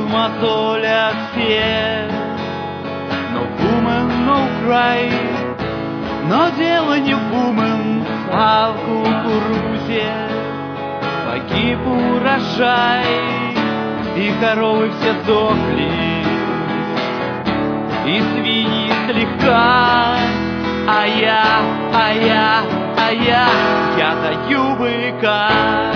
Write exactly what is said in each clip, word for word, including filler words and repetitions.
мозолят все. No woman, no cry. Но дело не в woman, а в кукурузе. Погиб урожай, и коровы все сдохли, и свиньи слегка. А я, а я, а я, я даю быка.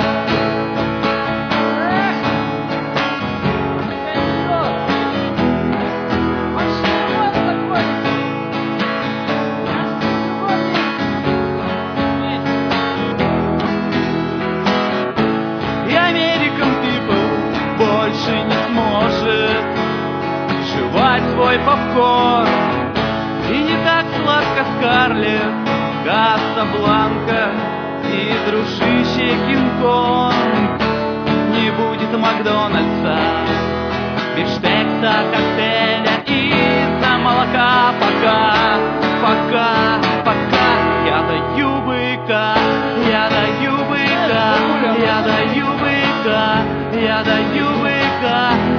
Больше не сможет жевать свой попкорн. И не так сладко Скарлетт, Касабланка и дружище Кинг-Конг. Не будет Макдональдса, бифштекса, коктейля из-за молока. Пока, пока, пока я даю быка, я даю быка, я даю быка, я даю быка.